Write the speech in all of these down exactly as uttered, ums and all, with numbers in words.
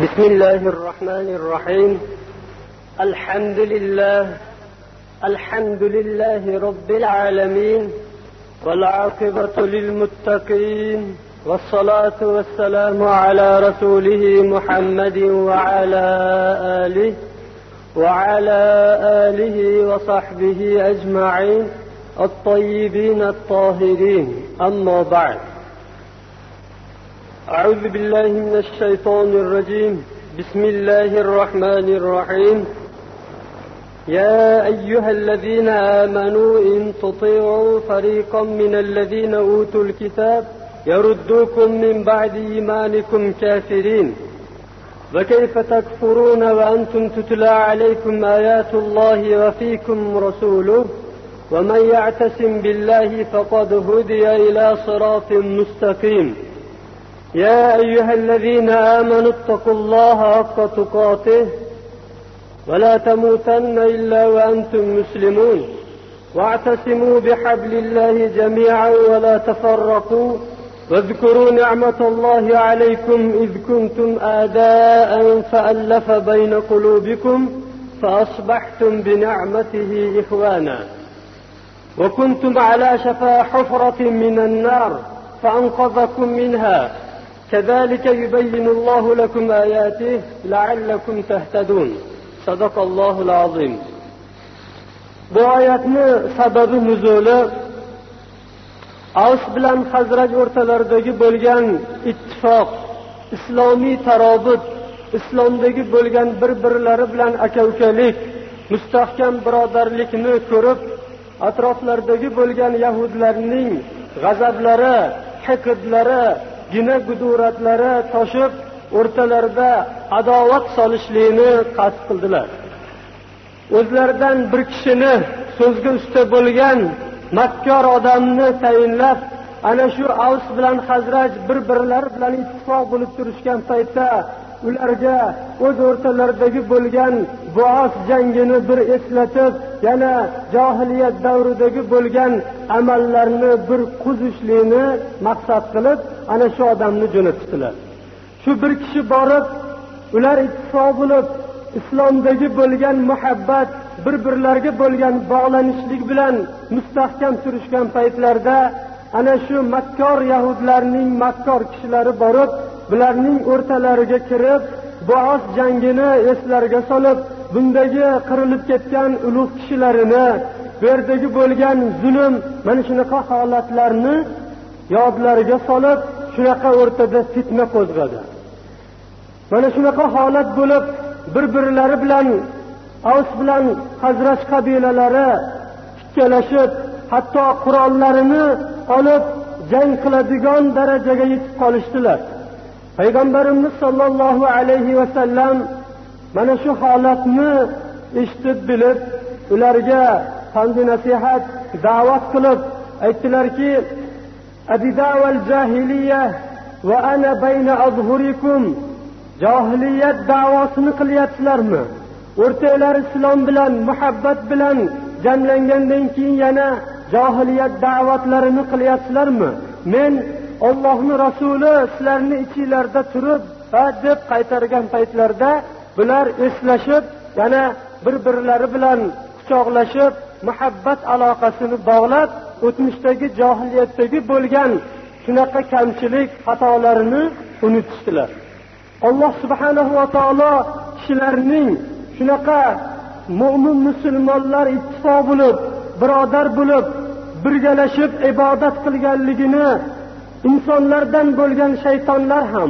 بسم الله الرحمن الرحيم. الحمد لله الحمد لله رب العالمين، والعاقبة للمتقين، والصلاة والسلام على رسوله محمد وعلى آله وعلى آله وصحبه أجمعين الطيبين الطاهرين. أما بعد، أعوذ بالله من الشيطان الرجيم. بسم الله الرحمن الرحيم. يا أيها الذين آمنوا إن تطيعوا فريقا من الذين أوتوا الكتاب يردوكم من بعد إيمانكم كافرين، وكيف تكفرون وأنتم تتلى عليكم آيات الله وفيكم رسوله، ومن يعتصم بالله فقد هدي إلى صراط مستقيم. يا أيها الذين آمنوا اتقوا الله حق تقاته ولا تموتن إلا وأنتم مسلمون، واعتصموا بحبل الله جميعا ولا تفرقوا، واذكروا نعمة الله عليكم إذ كنتم أعداء فألف بين قلوبكم فأصبحتم بنعمته إخوانا، وكنتم على شفا حفرة من النار فأنقذكم منها، كذلك يبين الله لكم آياته لعلكم تهتدون. صدق الله العظيم. Bu oyatni sababi nuzuli Avs bilan Xazraj o'rtalaridagi bo'lgan ittifoq, islomiy tarobut, islomdagi bo'lgan bir-birlari bilan aka-ukalik, mustahkam birodarlikni ko'rib, atroflaridagi bo'lgan yahudlarning g'azablari, hiqdlari, gina guduratlari toshib, o'rtalarida adovat solishlikni qasd qildilar. O'zlaridan bir kishini so'zga usta bo'lgan makkor odamni tayinlab, ana shu Avs bilan Xazraj bir-birlari bilan ittifoq bo'lib turishgan paytda ularga o'z o'rtalaridagi bo'lgan Buos jangini bir eslatib, yana jahiliyat davridagi bo'lgan amallarni bir quzishlikni maqsad qilib, ana shu odamni jo'natdilar. Shu bir kishi borib, ular ittifoq bo'lib, islomdagi bo'lgan muhabbat, bir-birlariga bo'lgan bog'lanishlik bilan mustahkam turishgan paytlarda ana shu makkor yahudlarning makkor kishilari borib, bularning o'rtalariga kirib, Buos jangini eslariga solib, bundagi qirilib ketgan ulug' kishilarini, bu yerdagi bo'lgan zulm, mana shunaqa holatlarni yodlariga solib, shunaqa o'rtada fitna qo'zg'adi. Mana shunaqa holat bo'lib, bir-birlari bilan Avs bilan Xazraj qabilalari ikkalashib, hatto qurollarini olib jang qiladigan darajaga yetib qolishdilar. Payg'ambarimiz sollallohu alayhi va sallam mana shu holatni eshitib bilib, ularga pand nasihat, da'vat qilib aytdilarki: "Abidaval jahiliya va ana bayna azhurikum." Jahiliyat da'vosini qilyapsizlarmi? O'rtalar islom bilan, muhabbat bilan jamlangandan keyin yana jahiliyat da'vatlarini qilyapsizlarmi? Men Allohning rasuli sizlarni ichinglarda turib, va deb qaytargan paytlarda bular eslashib, yana bir-birlari bilan quchoqlashib, muhabbat aloqasini bog'lab, o'tmishdagi jahiliyatdagi bo'lgan shunaqa kamchilik, xatolarini unutishdilar. Alloh subhanahu va taolo kishilarning shunaqa mu'min musulmonlar ittifoq bo'lib, birodar bo'lib, birgalashib ibodat qilganligini insonlardan bo'lgan shaytonlar ham,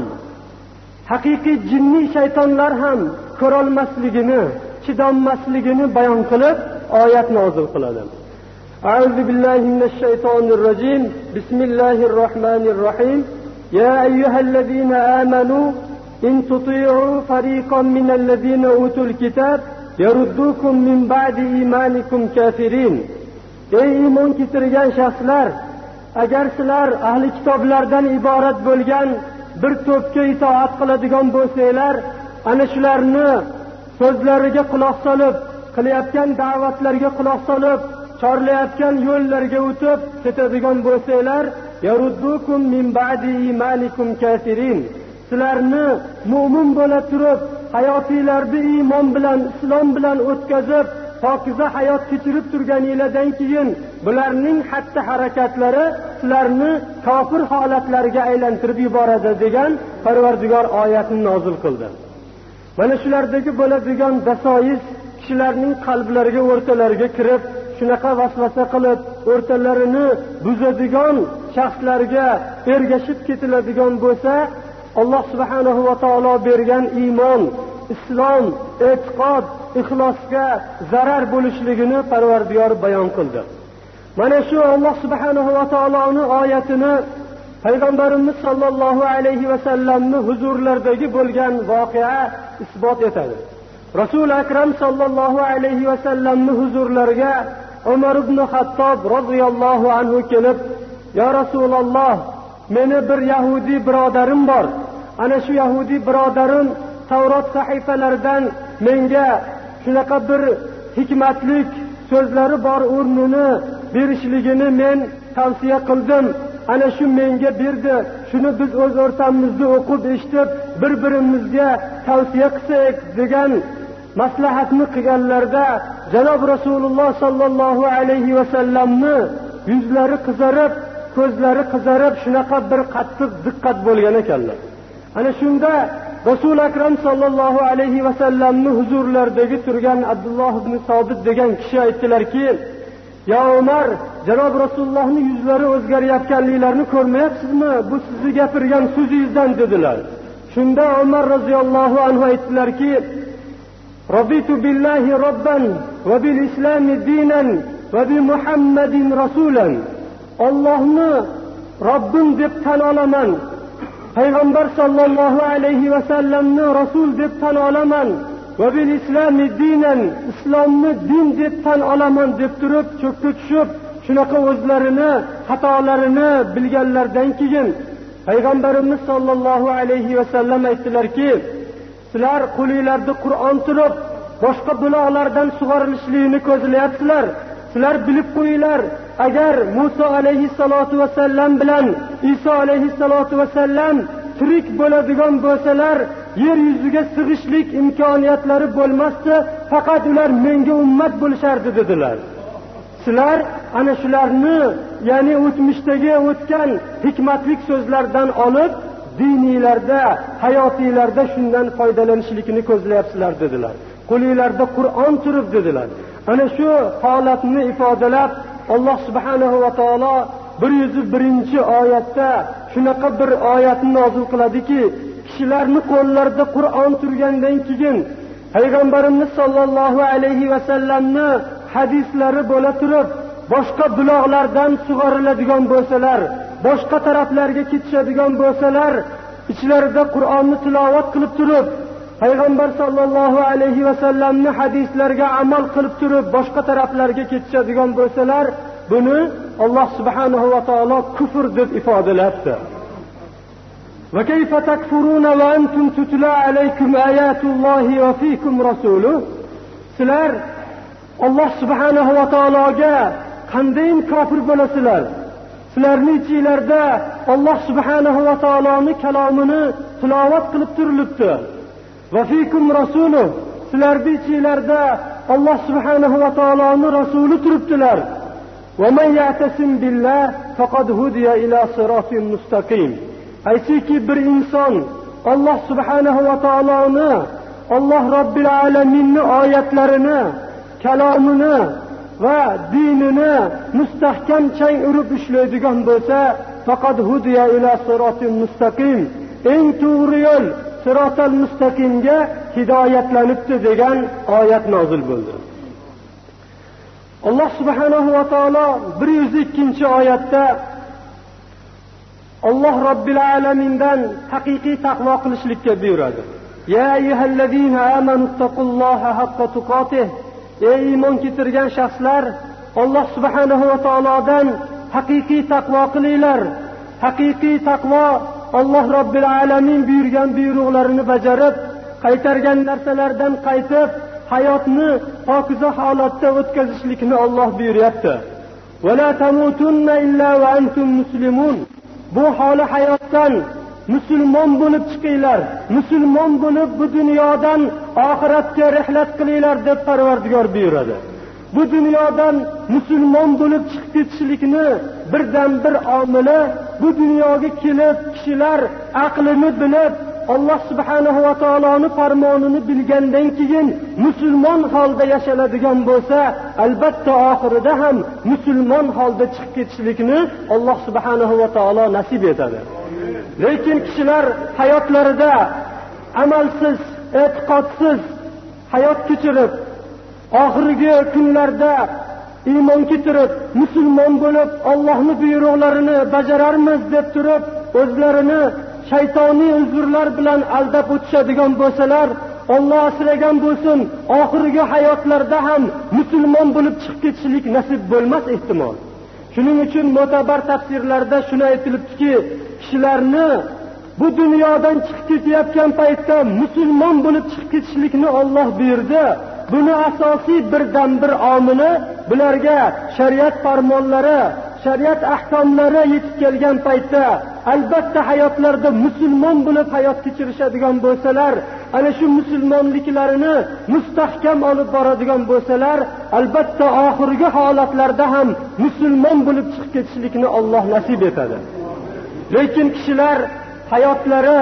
haqiqiy jinniy shaytonlar ham ko'rolmasligini, chidolmasligini bayon qilib, oyat nozil qiladi. A'udhu billahi minash shaytonir rojim. Bismillahir rohmanir rohim. Ya ayyuhallazina amanu in tuti'u fariqan minallazina utul kitab yaruddukum min ba'di imanikum kafirin. Ey iymon keltirgan shaxslar, agar sizlar ahli kitoblardan iborat bo'lgan bir to'pga itoat qiladigan bo'lsanglar, ana shularni so'zlariga quloq solib, qilayotgan da'vatlarga quloq solib, chorlayotgan yo'llarga o'tib ketadigan bo'lsanglar, yaruddukum min ba'di imanikum kafirin. sizlarni mu'min bo'la turib hayotinglarni iymon bilan, islom bilan o'tkazib, pokiza hayot kechirib turganinglardan keyin bularning xatti harakatlari sizlarni kofir holatlariga aylantirib yuboradi degan Parvardigor oyatini nozil qildi. Mana shulardagi bo'ladigan dasois kishilarning qalblariga, o'rtalariga kirib, shunaqa vasvasa qilib, o'rtalarini buzadigan shaxslarga ergashib ketiladigan bo'lsa, Alloh subhanahu va taolo bergan iymon, islom, e'tiqod, ixlosga zarar bo'lishligini Parvardigor bayon qildi. Mana shu Alloh subhanahu va taoloning oyatini Payg'ambarimiz sollallohu alayhi va sallamning huzurlaridagi bo'lgan voqea isbot etadi. Rasul akram sollallohu alayhi va sallamning huzurlariga Umar ibn Xattob roziyallohu anhu kelib, "Ya Rasululloh, meni bir yahudi birodarim bor. Ana shu yahudi birodarim Tavrot sahifalaridan menga shunaqa bir hikmatlik so'zlari bor o'rnini berishligini men tavsiya qildim. Ana shu menga berdi. Shuni biz o'z o'rtamizda o'qib eshitib, bir-birimizga tavsiya qilsak" degan maslahatni qilganlarda janob Rasululloh sallallohu alayhi va sallamni yuzlari qizarib, ko'zlari qizarib, shunaqa bir qattiq diqqat bo'lgan ekanlar. Ana shunda Rasul akram sallallohu alayhi va sallamning huzurlaridagi turgan Abdulloh ibn Sobit degan kishi aytdilarki, "Ya Umar, janob Rasulullohning yuzlari o'zgarayotganliklarini ko'rmayapsizmi? Bu sizni gapirgan so'zingizdan" dedilar. Shunda Umar roziyallohu anhu aytdilarki, "Raditu billahi robban va bil islami dinan va bi Muhammadin rasulan." Allohni Robbim deb tan olaman, Payg'ambar sallallohu alayhi va sallamni rasul deb tan olaman, va bil islami dinan, islomni din deb tan olaman deb turib cho'kka tushib, shunaqa o'zlarini xatolarini bilganlardan keyin Payg'ambarimiz sallallohu alayhi va sallam aytdilarki, "Sizlar qo'lingizda Qur'on turib, boshqa buloqlardan sug'orilishligini ko'zlayapsizlar. Sizlar bilib qo'yinglar, agar Musa alayhissalatu vasallam bilan Iso alayhissalatu vasallam tirik bo'ladigan bo'lsalar, yer yuziga sig'ishlik imkoniyatlari bo'lmasdi, faqat ular menga ummat bo'lishardi" dedilar. Sizlar ana shularni, ya'ni o'tmishdagi o'tgan hikmatlik so'zlardan olib, diniylarda, hayotinglarda shundan foydalanishlikni ko'zlayapsizlar dedilar. Qo'lingizda Qur'on turib dedilar. Ana shu holatni ifodalab Alloh subhanahu va taolo bir yuz birinchi oyatda shunaqa bir oyatni nozil qiladiki, kishilarning qo'llarida Qur'on turgandan keyin Payg'ambarimiz sollallohu alayhi va sallamni hadislari bo'la turib, boshqa buloqlardan sug'oriladigan bo'lsalar, boshqa taraflarga ketishadigan bo'lsalar, ichlarida Qur'onni tilovat qilib turib, Payg'ambar sollallohu alayhi va sallamning hadislariga amal qilib turib, boshqa taraflarga ketishadigan bo'lsalar, buni Alloh subhanahu va taolo kufr deb ifodalabdi. Va kayfa takfuruna va antum tutla alaykum ayatullohi va fikum rasuluh? Sizlar Alloh subhanahu va taologa qanday kofir bo'lasizlar? Sizlarning ichingizda Alloh subhanahu va taoloning kalomini tilovat qilib turilibdi. Va fikum rasuluh, sizlarning ichingizda Alloh subhanahu va taoloning rasuli turibdilar. Va man ya'tasim billah faqad hudiya ila siratin mustaqim. Aytiki bir inson Alloh subhanahu va taoloni, Alloh robbil alaminning oyatlarini, kalomini va dinini mustahkam chang urib ushlaydigan bo'lsa, faqad hudiya ila siratin mustaqim, eng to'g'ri yo'l sirotal mustaqimga hidoyatlanibdi degan oyat nozil bo'ldi. Alloh subhanahu va taolo bir yuz ikkinchi oyatda Alloh robbil alamindan haqiqiy taqvo qilishlikka buyuradi. Ya ayyuhallazina amanu taqulloha haqqa tuqotih. Ey iymon keltirgan shaxslar, Alloh subhanahu va taolodan haqiqiy taqvo qilinglar. Haqiqiy taqvo Alloh robbil alamin buyurgan buyruqlarini bajarib, qaytargan narsalardan qaytib, hayotni pokiza holatda o'tkazishlikni Alloh buyuryapti. Va la tamutunna illa va antum muslimun. Bu holi hayotdan musulmon bo'lib chiqinglar, musulmon bo'lib bu dunyodan oxiratga rihlat qilinglar deb Parvardigor buyuradi. Bu dunyodan musulmon bo'lib chiqib ketishlikni birdan bir omili, bu dunyoga kelib kishilar aqlini bilib Alloh subhanahu va taoloning farmonini bilgandan keyin musulmon holda yashaydigan bo'lsa, albatta oxirida ham musulmon holda chiqib ketishlikni Alloh subhanahu va taolo nasib etadi. Lekin kishilar hayotlarida amalsiz, e'tiqodsiz hayot kechirib, oxirgi kunlarda iymon keltirib, musulmon bo'lib Allohning buyruqlarini bajararmiz deb turib, o'zlarini shaytoniy uzrlar bilan aldab o'tishadigan bo'lsalar, Alloh asragan bo'lsin, oxirgi hayotlarda ham musulmon bo'lib chiqib ketishlik nasib bo'lmas ehtimol. Shuning uchun mo'tabar tafsirlarda shuni aytilibdiki, kishilarni bu dunyodan chiqib ketayotgan paytda musulmon bo'lib chiqib ketishlikni Alloh buyurdi. Buni asosiy birdan bir omili bularga shariat farmonlari, shariat ahkomlari yetib kelgan paytda albatta hayotlarida musulmon bo'lib hayot kechirishadigan bo'lsalar, ana shu musulmonliklarini mustahkam olib boradigan bo'lsalar, albatta oxirgi holatlarda ham musulmon bo'lib chiqib ketishlikni Alloh nasib etadi. Lekin kishilar hayotlari,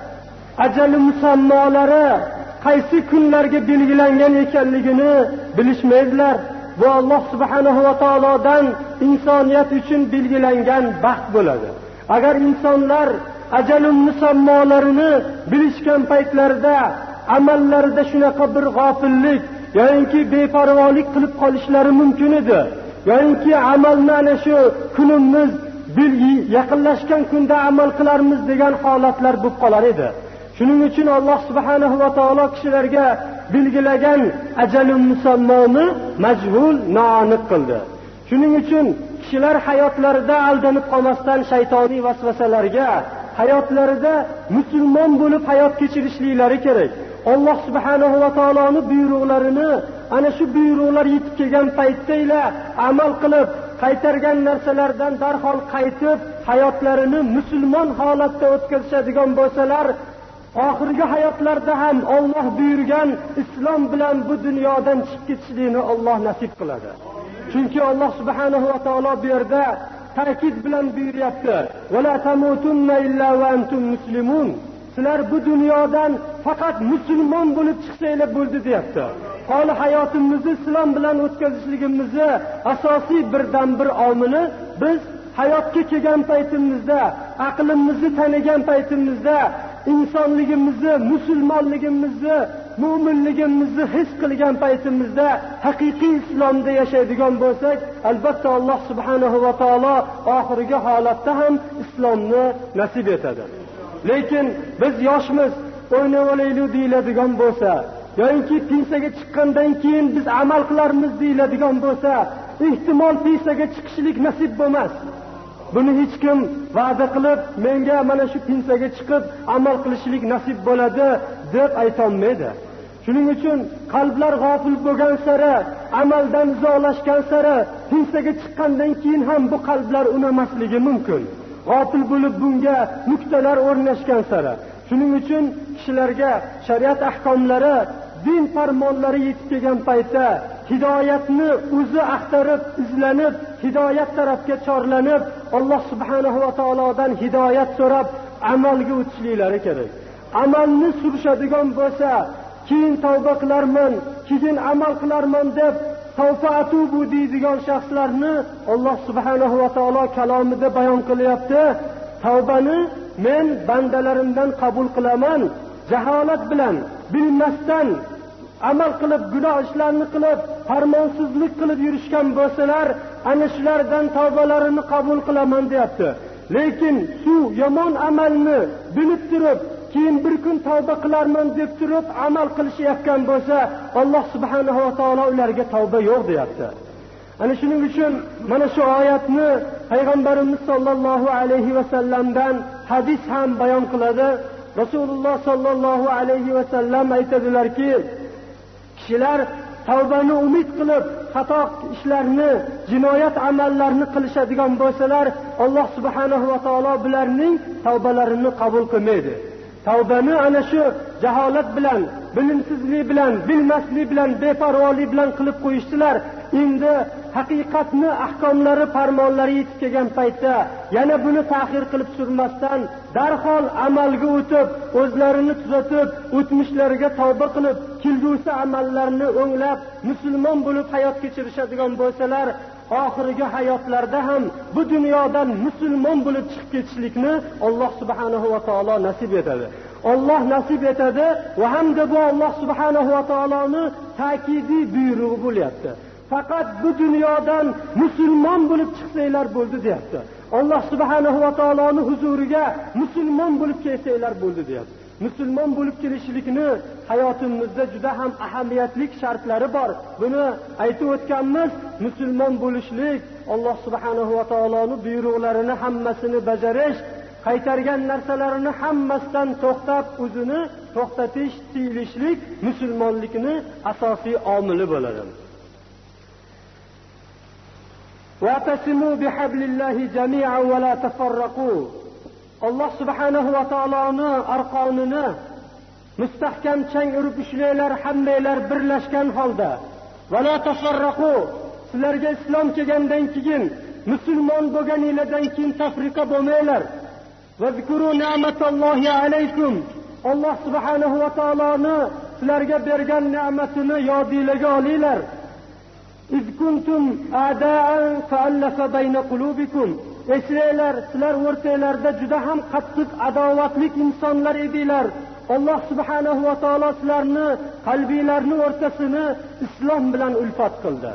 ajali musammolari qaysi kunlarga belgilangan ekanligini bilishmaydilar. Bu Alloh subhanahu va taolodan insoniyat uchun belgilangan baxt bo'ladi. Agar insonlar ajalun musammolarini bilishgan paytlarida amallarida shunaqa bir g'ofillik yoki beparvolik qilib qolishlari mumkin edi. Yoki amalni ana shu kunimiz yaqinlashgan kunda amal qilarmiz degan holatlar bo'lib qolar edi. Shuning uchun Alloh subhanahu va taolo kishilarga belgilagan ajalun musammoni majhul, noaniq qildi. Shuning uchun kishilar hayotlarida aldanib qolmasdan shaytoniy vasvasalarga, hayotlarida musulmon bo'lib hayot kechirishliklari kerak. Alloh subhanahu va taoloning buyruqlarini ana shu buyruqlar yetib kelgan paytda amal qilib, qaytargan narsalardan darhol qaytib, hayotlarini musulmon holatda o'tkazishadigan bo'lsalar, oxirgi hayotlarda ham Alloh buyurgan islom bilan bu dunyodan chiqib ketishlikni Alloh nasib qiladi. Chunki Alloh subhanahu va taolo bu yerda ta'kid bilan buyuryapti: "Va la tamutunna illa va antum muslimun." Sizlar bu dunyodan faqat musulmon bo'lib chiqsanglar bo'ldi deyapti. Hali hayotimizni islom bilan o'tkazishligimizni asosiy birdan bir omili biz hayotga kelgan paytimizda, aqlimizni tanigan paytimizda, insonligimizni, musulmonligimizni, mu'minligimizni his qilgan paytimizda haqiqiy islomda yashaydigan bo'lsak, albatta Alloh subhanahu va taolo oxirgi holatda ham islomni nasib etadi. Lekin biz yoshmiz, o'ynab olaylik deyiladigan bo'lsa, yoki pensiyaga chiqqandan keyin biz amal qilarmiz deyiladigan bo'lsa, ehtimol pensiyaga chiqishlik nasib bo'lmas. Buni hech kim va'da qilib, menga mana shu pensiyaga chiqib amal qilishlik nasib bo'ladi deb aytolmaydi. Shuning uchun qalblar g'ofil bo'lgan sari, amaldan uzoqlashgan sari, pensiyaga chiqqandan keyin ham bu qalblar unamasligi mumkin. G'ofil bo'lib bunga nuqtalar o'rnashgan sari. Shuning uchun kishilarga shariat ahkomlari, din farmonlari yetib kelgan paytda hidoyatni o'zi axtarib, izlanib, hidoyat tarafga chorlanib, Alloh subhanahu va taolodan hidoyat so'rab amalga o'tishliklari kerak. Amalni surishadigan bo'lsa, keyin tavba qilarman, keyin amal qilarman deb tavba atubu deydigan shaxslarni Alloh subhanahu va taolo kalomida bayon qilyapti. Tavbani men bandalarimdan qabul qilaman. Jaholat bilan, bilmasdan amal qilib, gunoh ishlarni qilib, farmonsizlik qilib yurishgan bo'lsalar, ana shulardan tavbalarini qabul qilaman deyapti. Lekin shu yomon amalni bilib turib, keyin bir kun tavba qilarman deb turib amal qilishayotgan bo'lsa, Alloh subhanahu va taolo ularga tavba yo'q deyapti. Ana shuning uchun mana shu oyatni payg'ambarimiz sollallohu alayhi va sallamdan hadis ham bayon qiladi. Rasululloh sollallohu alayhi va sallam aytadilarki, kishilar tavbani umid qilib xato ishlarni, jinoyat amallarini qilishadigan bo'lsalar, Alloh subhanahu va taolo bularning tavbalarini qabul qilmaydi. Tavbani ana shu jaholat bilan, bilimsizlik bilan, bilmaslik bilan, beparvolik bilan qilib qo'yishdilar. Endi haqiqatni, ahkomlari, farmonlari yetib kelgan paytda yana buni ta'xir qilib surmasdan darhol amalga o'tib, o'zlarini tuzatib, o'tmishlariga tavba qilib, kelgusi amallarni o'nglab, musulmon bo'lib hayot kechirishadigan bo'lsalar, oxirgi hayotlarida ham bu dunyodan musulmon bo'lib chiqib ketishlikni Alloh subhanahu va taolo nasib etadi. Alloh nasib etadi va hamda bu Alloh subhanahu va taoloning ta'kidiy buyrug'i bo'lyapti. Faqat bu dunyodan musulmon bo'lib chiqsanglar bo'ldi deyapti. Alloh subhanahu va taoloning huzuriga musulmon bo'lib kelsanglar bo'ldi deyapti. Musulmon bo'lib kelishlikni hayotimizda juda ham ahamiyatli shartlari bor. Buni aytib o'tganmiz. Musulmon bo'lishlik, Alloh subhanahu va taoloning buyruqlarini hammasini bajarish, qaytargan narsalarini hammasidan to'xtab, o'zini to'xtatish, tiyilishlik musulmonlikning asosiy omili bo'ladi. وَاعْتَصِمُوا بِحَبْلِ اللَّهِ جَمِيعًا وَلَا تَفَرَّقُوا. Alloh subhanahu va taoloning arqonini mustahkam chang urib ushlanglar, hammanglar birlashgan holda. وَلَا تَفَرَّقُوا. Sizlarga islom kelgandan keyin, musulmon bo'lganinglardan keyin tafriqa bo'lmanglar. وَاذْكُرُوا نِعْمَةَ اللَّهِ عَلَيْكُمْ. Alloh subhanahu va taoloning sizlarga bergan ne'matini yodingizga olinglar. إذ كنتم أعداء فألف بين قلوبكم. Eslanglar, sizlar o'rtalarda juda ham qattiq adovatlik insonlar edinglar. Alloh subhanahu va taolo sizlarni qalbinglarning o'rtasini islom bilan ulfat qildi.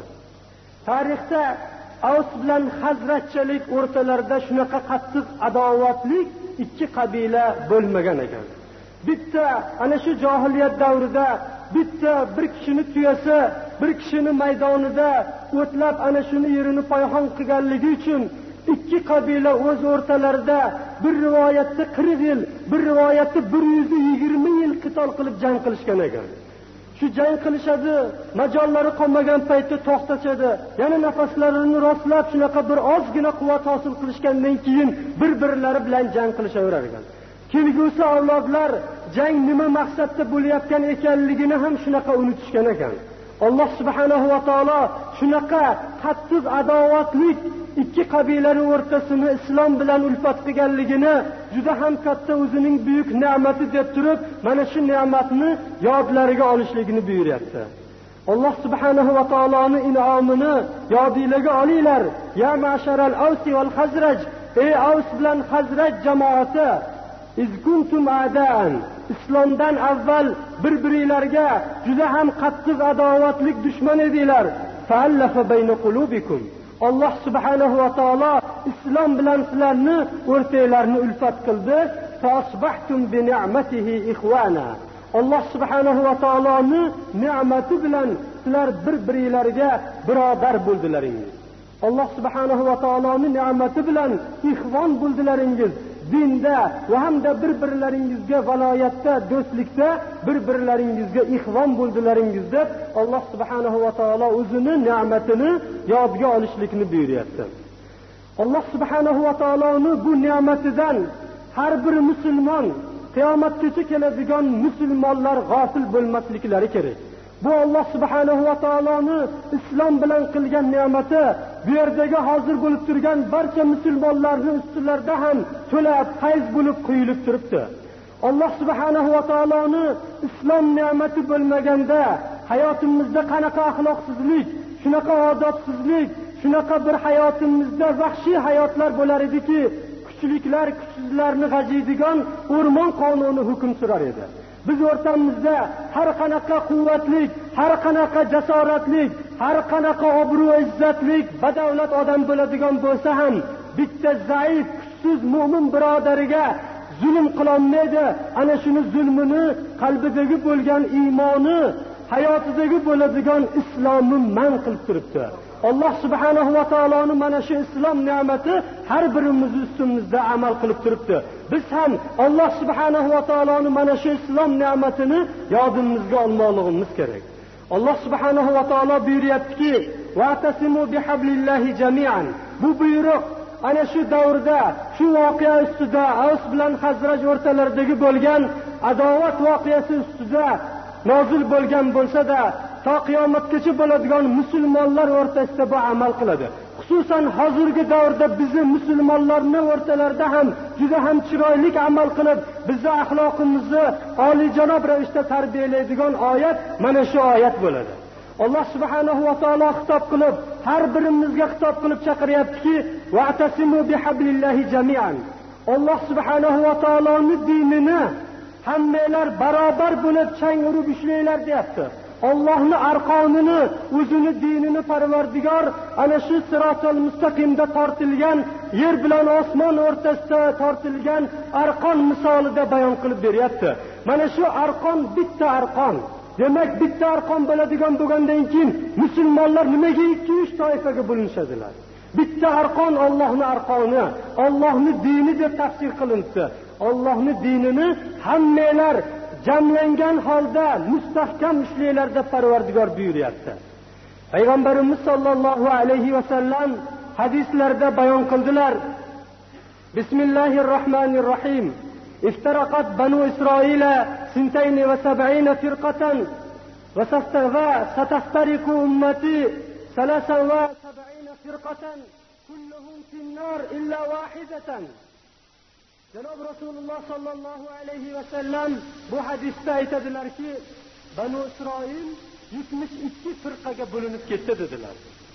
Tarixda Aws bilan Xazrajchalik o'rtalarida shunaqa qattiq adovatlik ikki qabila bo'lmagan ekan. Bitta ana shu jahiliyat davrida bitta bir kishini tuyasi, bir kishini maydonida o'tlab ana shuni yerini payhon qilganligi uchun ikki qabila o'z o'rtalarida bir rivoyatda qirq yil, bir rivoyatda bir yuz yigirma yil qitol qilib jang qilishgan ekan. Shu jang qilishadi, majollari qolmagan paytda to'xtashadi. Yana nafaslarini rostlab shunaqa bir ozgina quvvat hosil qilishgandan keyin bir-birlari bilan jang qilishaverar ekan. Kelgusi avlodlar jang nima maqsadda bo'layotgan ekanligini ham shunaqa unutishgan ekan. Alloh subhanahu va taolo shunaqa qattiq adovatlik ikki qabilaning o'rtasini islom bilan ulfat qilganligini juda ham katta o'zining buyuk ne'mati deb turib, mana shu ne'matni yodlariga olishligini buyuryapti. Alloh subhanahu va taoloning in'omini yodingizga olinglar. Ya ma'sharal Aws val Xazraj. Ey Aws bilan Xazraj jamoati, iz kuntum a'daan. Islomdan avval bir-biringlarga juda ham qattiq adovatlik dushman edinglar. Fa'allafa bayna qulubikum. Alloh subhanahu va taolo islom bilan sizlarni o'rtanglarni ulfat qildi. Fasbahtum bi ni'matihi ikhwana. Alloh subhanahu va taoloning ne'mati bilan sizlar bir-biringlarga birodar bo'ldilaringiz. Alloh subhanahu va taoloning ne'mati bilan ixvon bo'ldilaringiz. Dinda va hamda bir-birlaringizga valoyatda, do'stlikda bir-birlaringizga ixvon bo'ldilaringiz deb Alloh subhanahu va taolo o'zining ne'matini yodga olishlikni buyuryapti. Alloh subhanahu va taoloning bu ne'matidan har bir musulmon, qiyomatgacha keladigan musulmonlar g'ofil bo'lmasliklari kerak. Bu Alloh subhanahu va taoloning islom bilan qilgan ne'mati bu yerdagi hozir bo'lib turgan barcha musulmonlarning ustillarida ham to'lab fayz bo'lib quyilib turibdi. Alloh subhanahu va taoloning islom ne'mati bo'lmaganda hayotimizda qanaqa axloqsizlik, shunaqa odobsizlik, shunaqa bir hayotimizda vahshiy hayotlar bo'lar ediki, kuchliklar kuchsizlarni g'ajiydigan o'rmon qonuni hukm surar edi. Biz o'rtamizda har qanaqa quvvatlik, har qanaqa jasoratlik, har qanaqa obro' izzatlik, badavlat odam bo'ladigan bo'lsa ham bitta zaif, kuchsiz mo'min birodariga zulm qilolmaydi. Ana shuni zulmini qalbidagi bo'lgan iymoni, hayotidagi bo'ladigan islomi man qilib turibdi. Alloh subhanahu va taoloning mana shu islom ne'mati har birimiz ustimizda amal qilib turibdi. Biz ham Alloh subhanahu va taoloning mana shu islom ne'matini yodimizga olmoqligimiz kerak. Alloh subhanahu va taolo buyuryaptiki: "Va'tasimu bihablillahi jami'an." Bu buyruq ana shu davrda, shu voqea ustida, Avs bilan Xazraj o'rtalaridagi bo'lgan adovat voqeasi ustida nozil bo'lgan bo'lsa-da, to qiyomatgacha bo'ladigan musulmonlar o'rtasida bu amal qiladi. Xususan hozirgi davrda bizni musulmonlarning o'rtalarida ham juda ham chiroyli amal qilib, bizni axloqimizni oliyjanob ravishda tarbiyalaydigan oyat mana shu oyat bo'ladi. Alloh subhanahu va taolo xitob qilib, har birimizga xitob qilib chaqiryaptiki: "Va'tasimu bihablillahi jami'an." Alloh subhanahu va taoloning dinini hammanglar barobar bo'lib chang urib ishlanglar deyapti. Allohning arqonini, o'zini dinini Parvardigor ana shu sirotal mustaqimda tortilgan, yer bilan osmon o'rtasida tortilgan arqon misolida bayon qilib beryapti. Mana shu arqon bitta arqon. Demak, bitta arqon bo'ladigan bo'lgandan keyin musulmonlar nimaga ikki uch toifaga bo'linishadilar? Bitta arqon Allohning arqoni, Allohning dini deb tafsir qilindi. Allohning dinini hammanglar jamlangan holda mustahkam ishlanglar deb Parvardigor buyuryapti. Payg'ambarimiz sollallohu alayhi va sallam hadislarda bayon qildilar: Bismillahirrohmanirrohim. Iftaraqat banu Isroila sintayn va sab'ina firqatan va sataftariqu ummati salasan va sab'ina firqatan kulluhum fin-nar illa wahidatan. Janob Rasululloh sallallohu alayhi va sallam bu hadisda aytadilarki, Banu Isroil yetmish ikki firqaga bo'linib ketdi dedilar.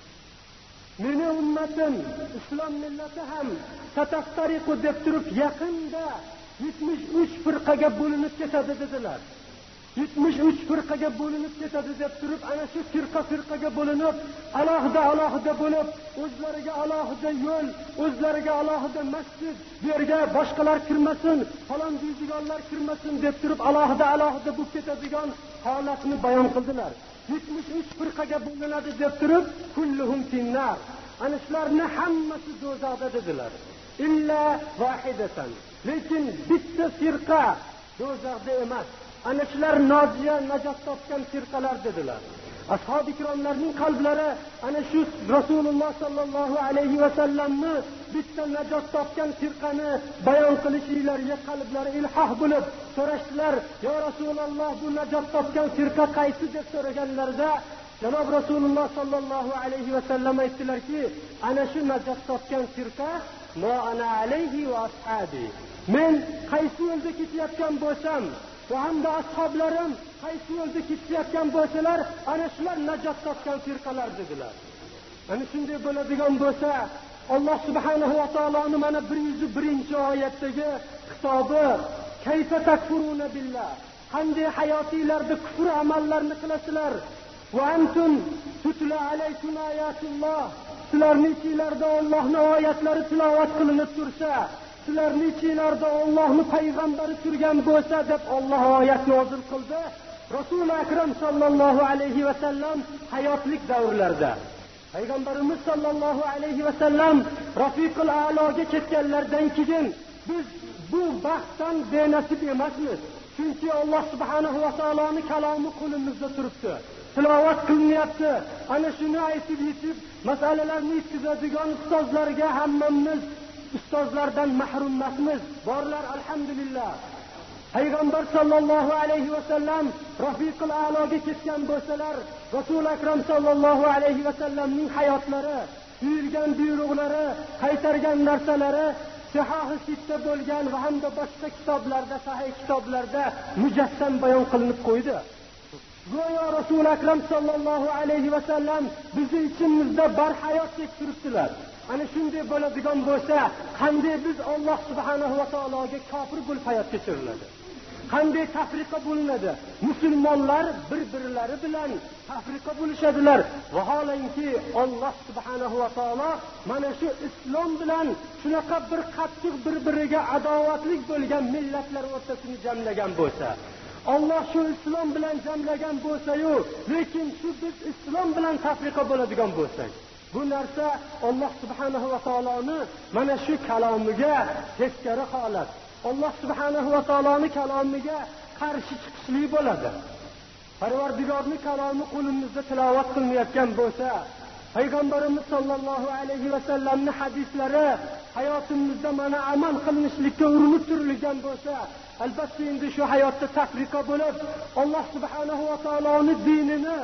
Meni ummatim, islom millati ham sataftariqu deb turib yaqinda yetmish uch firqaga bo'linib ketadi dedilar. yetmish uch firqaga bo'linib ketadi deb turib, ana shu firqa firqaga bo'linib, alohida alohida bo'lib, o'zlariga alohida yo'l, o'zlariga alohida masjid, bu yerga boshqalar kirmasin, falon deydiganlar kirmasin deb turib, alohida alohida bo'lib ketadigan holatni bayon qildilar. yetmish uch firqaga bo'linadi deb turib, kulluhum finnar. Ana shularning hammasi do'zaxda dedilar. Illa vahidatan. Lekin bitta firqa do'zaxda emas. Ana shular nojiya, najot topgan firqalar dedilar. Ashab ikromlarning qalblari ana shu Rasululloh sallallohu alayhi va sallamni bitta najot topgan firqani bayon qilishlariga qalblari ilhoh bo'lib so'rashdilar: "Ya Rasululloh, bu najot topgan firqa qaysi?" deb so'raganlarida Janob Rasululloh sallallohu alayhi va sallam aytdilarki: "Ana shu najot topgan firqa ma ana alayhi va ashabi." Men qaysi yo'lda ketayotgan bo'lsam, va hamda ashoblarim qaysi yo'lda ketayotgan bo'lsalar, ana shular najot topgan firqalar dedilar. Ana shunday bo'ladigan bo'lsa, Alloh subhanahu va taoloning mana bir yuz birinchi oyatdagi xitobi: "Kayfa takfuruna billah?" Qanday hayotinglarda kufr amallarni qilasizlar? "Va antum tutla alaykum ayatulloh." Sizlarning ichinglarda Allohning oyatlari tilovat qilinib tursa, sizlarning ichinglarda Allohning payg'ambari turgan bo'lsa deb Alloh oyat nozil qildi. Rasul akram sallallohu alayhi va sallam hayotlik davrlarida payg'ambarimiz sallallohu alayhi va sallam Rafiqul A'loga ketganlardan keyin biz bu baxtdan benasib emasmiz. Chunki Alloh subhanahu va taoloning kalomi qo'limizda turibdi. Tilovat qilinyapti. Ana shuni aytib yetib masalalarni yetkazadigan ustozlarga hammamiz ustozlardan mahrum emasmiz. Borlar alhamdulillah. Payg'ambar sallallohu alayhi va sallam Rafiqul A'loga ketgan bo'lsalar, Rasul akram sallallohu alayhi va sallamning hayotlari, buyurgan buyruqlari, qaytargan narsalari Sahih sitta bo'lgan va hamda boshqa kitoblarda, sahih kitoblarda mujassam bayon qilinib qo'ydi. Go'yo Rasul akram sallallohu alayhi va sallam bizning ichimizda barhayot turibdilar. Ana shunday bo'ladigan bo'lsa, qanday biz Alloh subhanahu va taologa kofir bo'lib hayot kechiriladi? Qanday tafriqa bo'linadi? Musulmonlar bir-birlari bilan tafriqa bo'lishadilar. Vaholanki Alloh subhanahu va taolo mana shu islom bilan shunaqa bir qattiq bir-biriga adovatlik bo'lgan millatlar o'rtasini jamlagan bo'lsa, Alloh shu islom bilan jamlagan bo'lsa-yu, lekin shu biz islom bilan tafriqa bo'ladigan bo'lsak, bu narsa Alloh subhanahu va taoloni mana shu kalomiga teskari holat. Alloh subhanahu va taoloni kalomiga qarshi chiqishlik bo'ladi. Parvardigorning kalomi qo'limizda tilovat qilinayotgan bo'lsa, Payg'ambarimiz sollallohu alayhi va sallamning hadislari hayotimizda mana amal qilinishlikka urinib turilgan bo'lsa, albatta endi shu hayotda tafriqa bo'lib, Alloh subhanahu va taoloning dinini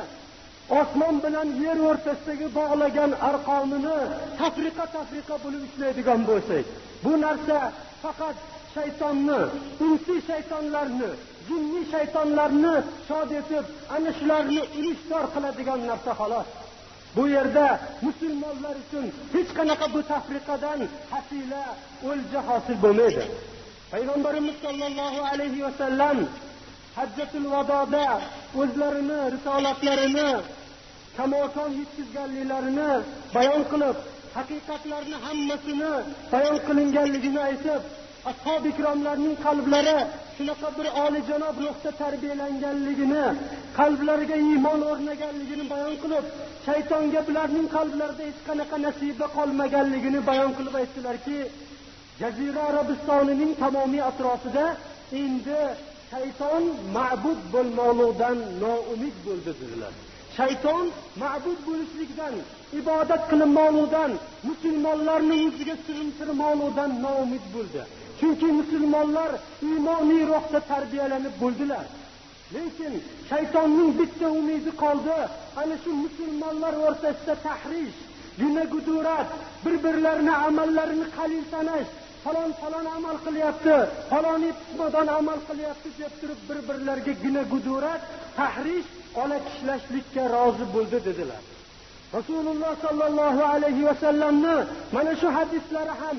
osmon bilan yer o'rtasidagi bog'lagan arqonini tafriqa tafriqa bo'lib ishlaydigan bo'lsak, bu narsa faqat shaytonni, insiy shaytonlarni, jinniy shaytonlarni shod etib, ana shularni ulishtor qiladigan narsa xolos. Bu yerda musulmonlar uchun hech qanaqa bu tafriqadan hasila, o'lja hosil bo'lmaydi. Payg'ambarimiz sollallohu alayhi va sallam Hajjatul Vadoda o'zlarini risolatlarini kamokon yetkazganliklarini bayon qilib, haqiqatlarni hammasini bayon qilinganligini aytib, ashab ikromlarning qalblari shunaqa bir oliyjanob ruhda tarbiyalanganligini, qalblariga iymon o'rnaganligini bayon qilib, shaytonga bularning qalblarida hech qanaqa nasiba qolmaganligini bayon qilib aytdilarki, Jazira Arabistonining tamomiy atrofida endi shayton ma'bud bo'lmoqlikdan noumid bo'ldi dedilar. Shayton ma'bud bo'lishlikdan, ibodat qilinmoqlikdan, musulmonlarning o'ziga sig'intirmoqlikdan noumid bo'ldi. Chunki musulmonlar iymoniy ruhda tarbiyalanib bo'ldilar. Lekin shaytonning bitta umidi qoldi, ana shu musulmonlar o'rtasida tahrish, gina-gudurat, bir-birlarini amallarini qalil sanash, falon falon amal qilyapti, falon qismidan amal qilyapti deb turib bir-birlariga gina-gudurat, tahrish, ola kishlashlikka rozi bo'ldi dedilar. Rasululloh sallallohu alayhi va sallamni mana shu hadislari ham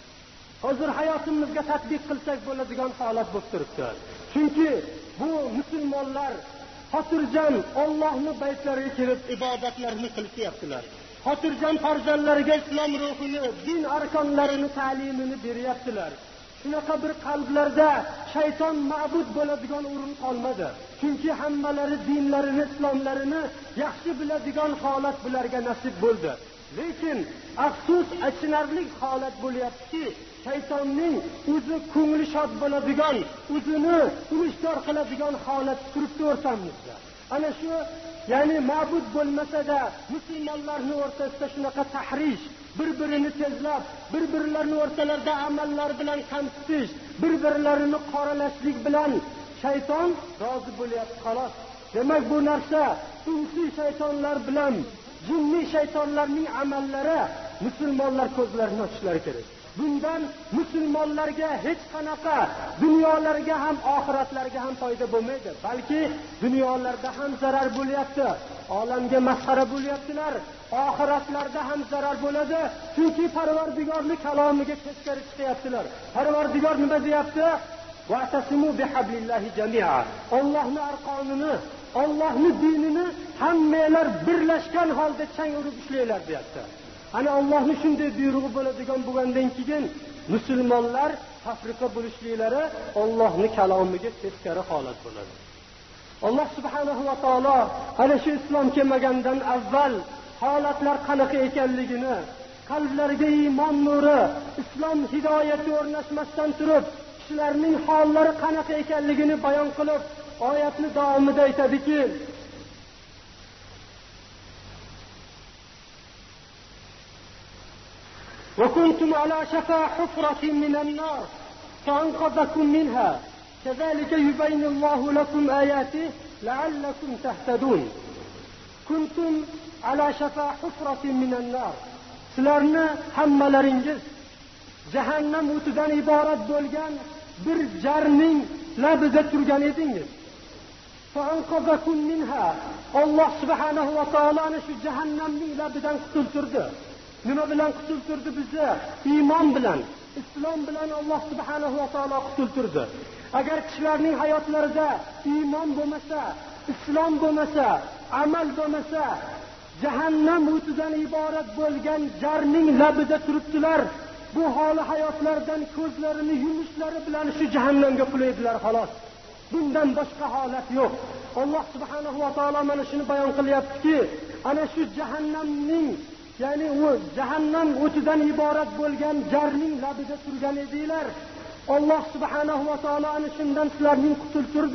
hozir hayotimizga tatbiq qilsak bo'ladigan holat bo'lib turibdi. Chunki bu musulmonlar xotirjam Allohning baytlariga kirib ibodatlarini qilishyaptilar. Xotirjam farzandlariga islom ruhini, din arkonlarini ta'limini beryaptilar. Shunaqa bir qalblarda shayton ma'bud bo'ladigan o'rin qolmadi. Chunki hammalari dinlarini, islomlarini yaxshi biladigan holat bularga nasib bo'ldi. Lekin afsus, achinarli holat bo'lyaptiki, shaytonning o'zi ko'ngli shod bo'ladigan, o'zini ulishtor qiladigan holat turibdi o'rtamizda. Ana shu, ya'ni ma'bud bo'lmasa-da musulmonlarning o'rtasida shunaqa tahrish, bir-birini tezlab, bir-birlarining o'rtalarida amallar bilan kamsitish, bir-birlarini qoralashlik bilan shayton rozi bo'lyapti xolos. Demak, bu narsa insiy shaytonlar bilan jinniy shaytonlarning amallari musulmonlar ko'zlarini ochishlari kerak. Bundan musulmonlarga hech qanaqa dunyolarga ham oxiratlarga ham foyda bo'lmaydi, balki dunyolarda ham zarar bo'lyapti, olamga masxara bo'lyaptilar, oxiratlarda ham zarar bo'ladi. Chunki Parvardigorning kalomiga teskari chiqyaptilar. Parvardigor nima deyapti? Va'tasimu bihablillahi jami'a. Allohning arqonini, Allohning dinini hammalar birlashgan holda chang urib ishlanglar deyapti. Ana Allohning shunday buyrug'i bo'ladigan bo'lgandan keyin musulmonlar tafriqa bo'lishliklari Allohning kalomiga teskari holat bo'ladi. Alloh subhanahu va taolo ana shu islom kelmagandan avval holatlar qanaqa ekanligini, qalblariga iymon nuri, islom hidoyati o'rnashmasdan turib, kishilarning hollari qanaqa ekanligini bayon qilib, oyatning davomida aytadiki: وكنتم على شفا حفرة من النار فأنقذكم منها كذلك يبين الله لكم آياته لعلكم تهتدون. كنتم على شفا حفرة من النار. Sizlarni hammalaringiz jahannam o'tidan iborat bo'lgan bir jarning labida turgan edingiz. فأنقذكم منها. Alloh subhanahu va taolo ana shu jahannamning labidan qutultirdi. Nima bilan qutultirdi bizni? Iymon bilan, islom bilan Alloh subhanahu va taolo qutultirdi. Agar kishilarning hayotlarida iymon bo'lmasa, islom bo'lmasa, amal bo'lmasa, jahannam o'tidan iborat bo'lgan jarning labida turibdilar. Bu holi hayotlardan ko'zlarini yumishlari bilan shu jahannamga qulaydilar xolos. Bundan boshqa holat yo'q. Alloh subhanahu va taolo mana shuni bayon qilyaptiki, ana shu jahannamning, ya'ni u jahannam o'tidan iborat bo'lgan jarning labida turgan edinglar. Alloh subhanahu va taolo ana shundan sizlarning qutultirdi.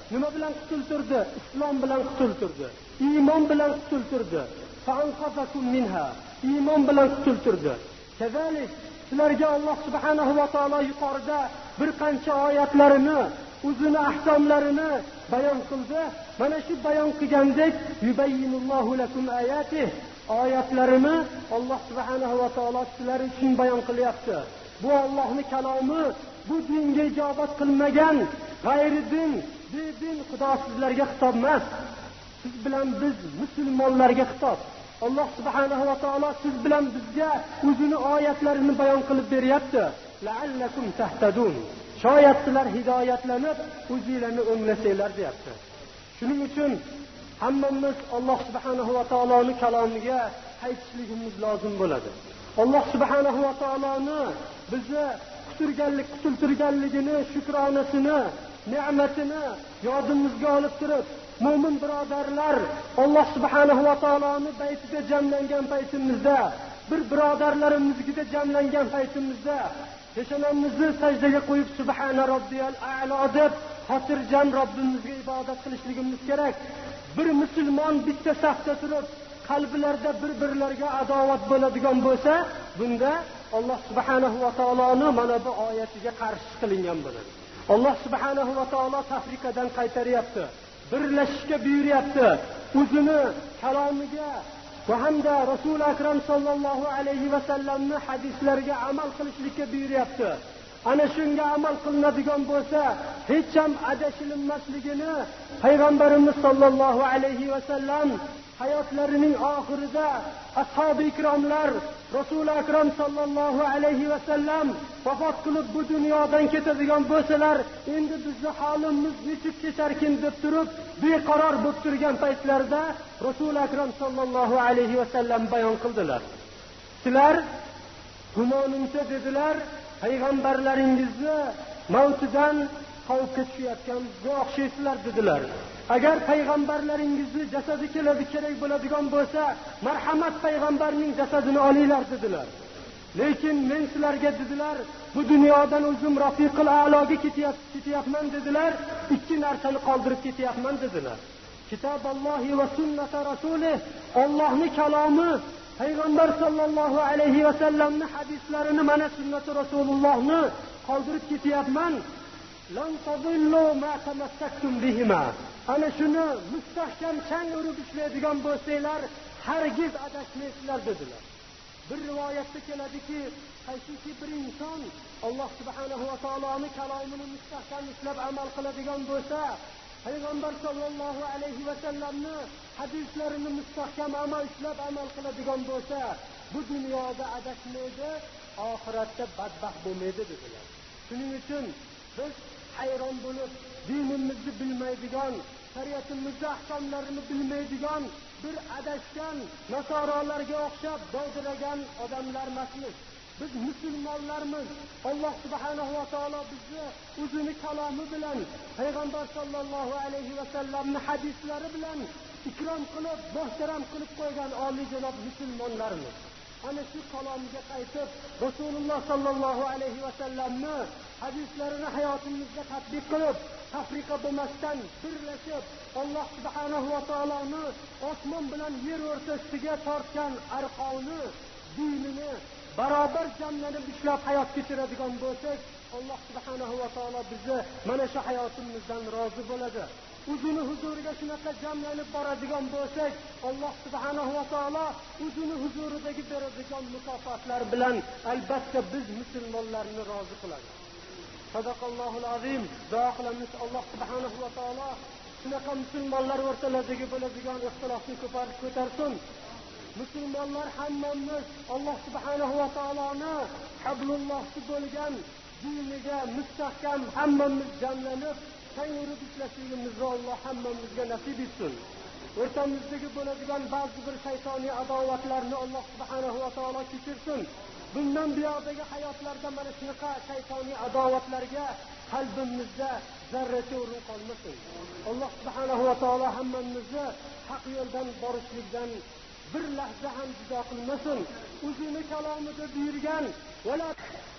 nima bilan qutultirdi? Islom bilan qutultirdi, iymon bilan qutultirdi. Fa'anqazakum minha, iymon bilan qutultirdi. Kazalik sizlarga Alloh subhanahu va taolo yuqorida bir qancha oyatlarini, o'zini ahkomlarini bayon qildi. Mana shu bayon qilgandek yubayyinullohu lakum ayatihi, oyatlarini Alloh subhanahu va taolo sizlar uchun bayon qilyapti. Bu Allohning kalomi, bu dinga ijobat qilmagan g'ayri din, bedin xudosizlarga xitob emas. Siz bilan biz musulmonlarga xitob. Alloh subhanahu va taolo siz bilan bizga o'zini oyatlarini bayon qilib beryapti. La'allakum tahtadun. Shoyat sizlar hidoyatlanib, o'zingizlarni o'nglasanglar deyapti. Shuning uchun hammamiz Alloh subhanahu va taoloning kalomiga qaytishligimiz lozim bo'ladi. Alloh subhanahu va taoloni bizni quturganlik, qutultirganligini, shukronasini, ne'matini yodimizga olib turib, mo'min birodarlar Alloh subhanahu va taoloni baytida jamlangan paytimizda, bir birodarlarimizga jamlangan paytimizda peshonamizni sajdaga qo'yib subhana robbiyal a'lo deb xotirjam Robbimizga ibodat qilishligimiz kerak. Bir musulmon bitta safda turib qalblarida bir-birlarga adovat bo'ladigan bo'lsa, bunda Alloh subhanahu va taoloni mana bu oyatiga qarshi qilingan bo'ladi. Alloh subhanahu va taolo tafriqadan qaytaryapti, birlashishga buyuryapti, o'zini kalomiga va hamda Rasul akram sallallohu alayhi va sallamning hadislariga amal qilishlikka buyuryapti. Ana shunga amal qilinadigan bo'lsa, hech ham adashilmasligini payg'ambarimiz sallallohu alayhi va sallam hayotlarining oxirida ashabi ikromlar Rasul akram sallallohu alayhi va sallam vafot qilib bu dunyodan ketadigan bo'lsalar, endi bizning holimiz nechuk kecharkin deb turib beqaror bo'lib turgan paytlarda Rasul akram sallallohu alayhi va sallam bayon qildilar. Sizlar gumonimcha dedilar, payg'ambarlaringizni mavtidan xavfga tushayotganga o'xshaysizlar dedilar. Agar payg'ambarlaringizni jasadi keladi kerak bo'ladigan bo'lsa, marhamat payg'ambarning jasadini olinglar dedilar. Lekin men sizlarga dedilar, bu dunyodan o'zim rafiqul a'loga ketyapman dedilar, ikki narsani qoldirib ketyapman dedilar. Kitoballohi va sunnata rasulih, Allohning kalomi, payg'ambar sallallohu alayhi va sallamning hadislarini, mana sunnati Rasulullohni qoldirib ketyapman. Lan tadillu ma tamassaktum bihima. Ana shuni mustahkam chang urib ishlaydigan bo'lsanglar, hargiz adashmaysizlar dedilar. Bir rivoyatda keladiki, qaysiki bir inson Alloh subhanahu va taoloning kalomini mustahkam ishlab amal qiladigan bo'lsa, payg'ambar sallallohu alayhi va sallamning hadislarini mustahkam amal ishlab amal qiladigan bo'lsa, bu dunyoda adashmaydi, oxiratda badbaxt bo'lmaydi dedilar. Shuning uchun biz hayron bo'lib, dinimizni bilmaydigan, shariatimizning ahkomlarini bilmaydigan, bir adashgan nasoralarga o'xshab dovdiragan odamlar emasmiz. Biz musulmonlarmiz. Alloh subhanahu va taolo bizni o'zini kalomi bilan, payg'ambar sallallohu alayhi va sallamning hadislari bilan ikrom qilib, muhtaram qilib qo'ygan oliyjanob musulmonlarmiz. Ana shu kalomiga qaytib, Rasululloh sallallohu alayhi va sallamning hadislarini hayotimizga tatbiq qilib, tafriqa bo'lmasdan birlashib, Alloh subhanahu va taoloni osmon bilan yer o'rtasiga tortgan arqoni, dinini barobar jamlanib ishlab hayot kechiradigan bo'lsak, Alloh subhanahu va taolo bizni mana shu hayotimizdan rozi bo'ladi. O'zini huzuriga shunaqa jamlanib boradigan bo'lsak, Alloh subhanahu va taolo o'zini huzuridagi beradigan mukofotlar bilan albatta biz musulmonlarni rozi qiladi. Sadaqallohul azim. Duo qilamiz, Alloh subhanahu va taolo shunaqa musulmonlar o'rtalarida bo'ladigan ixtilofni ko'tarib ko'tarsin. Musulmonlar hammamiz Alloh subhanahu va taoloni hablullohsi bo'lgan diniga mustahkam hammamiz jamlanib tang urib ishlashligimizni Alloh hammamizga nasib etsin. O'rtamizdagi bo'ladigan ba'zi bir shaytoniy adovatlarni Alloh subhanahu va taolo kechirsin. Bundan buyoqdagi hayotlarda mana shunaqa shaytoniy adovatlarga qalbimizda zarracha o'rin qolmasin. Alloh subhanahu va taolo hammamizni haq yo'ldan borishlikdan bir lahza ham judo qilmasin. O'zini kalomida buyurgan